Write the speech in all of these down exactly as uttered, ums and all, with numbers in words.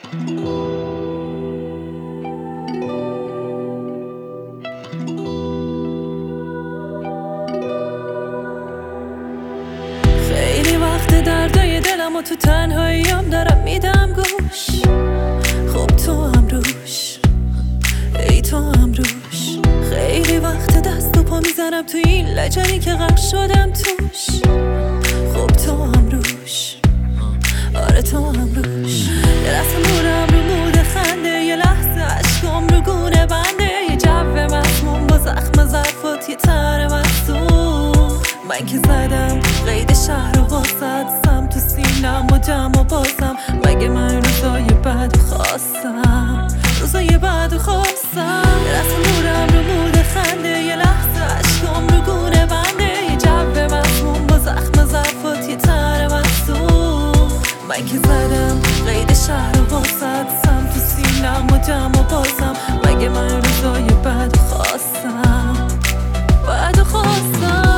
خیلی وقت دردای دلم و تو تنهاییم دارم میدم گوش. خب تو هم روش، ای تو هم روش. خیلی وقت دست و پا میزنم تو این لجنی که غرق شدم توش. خب تو هم روش، آره تو هم روش. یه لحظه مورم رو موده خنده، یه لحظه عشقم رو گونه بنده، یه جو مسموم با زخم ظرفات، یه تر مصدوم. من که زدم قید شهر و واسد سم تو سینم و جمع و بازم. مگه من روزای بد خواستم، روزای بد خواستم. یه لحظه مورم رو موده خنده، یه لحظه عشقم رو گونه بنده، یه جو مسموم با زخم ظرفات، یه تر مصدوم. من که زدم قید شهر و واسد سم تو سینم و جمع و بازم. مگه من روزای بد خواستم، بد خواستم.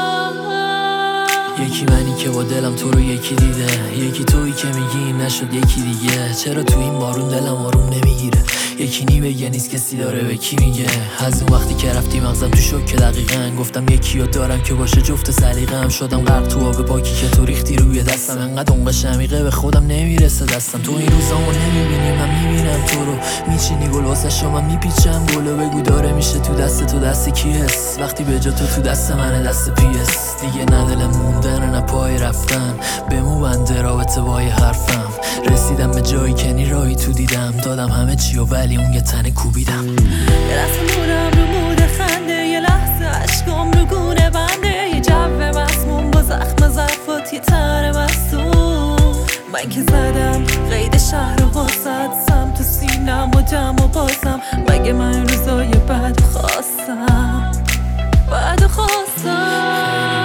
یکی منی که با دلم تو رو یکی دیده، یکی تویی که میگی نشد یکی دیگه. چرا تو این بارون دلم آروم نمیگیره؟ یکی نی بگه نیست کسی داره به کی میگه. از اون وقتی که رفتی مغزم تو شوکه دقیقاً. گفتم یکی رو دارم که باشه جفت سلیقه‌ام. شدم غرق تو آب پاکی که تو ریختی روی دستم. انقدر اونقدر عمیقه به خودم نمیرسه دستم. تو این روزامو نمیبینی من میبینم تو رو. میچینی گل واسه شما میپیچم گلو. بگو داره میشه تو دست تو دست کی هست؟ وقتی به جا تو تو دست منه دست پیس. دیگه نه دل موندن نه پای رفتن، بمو بنده رابطه با یه حرفم. رسیدم به جایی که نی راهی تو دیدم. دادم همه چی و ولی اون یه تنه کوبیدم. یه لحظه مورم رو موده خنده، یه لحظه عشقم رو گونه بنده، یه جو مسموم با زخم ظرفات، یه تر مصدوم. من که زدم قید شهر و واسد سم تو سینم و جمع و بازم. مگه من روزای بد خواستم، بد خواستم.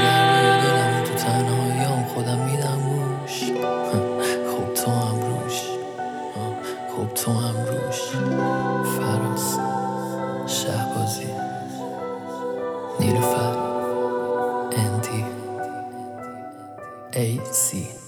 خب تو هم روش، خب تو هم روش. فراز شهبازی نیلوفر اندی ای سی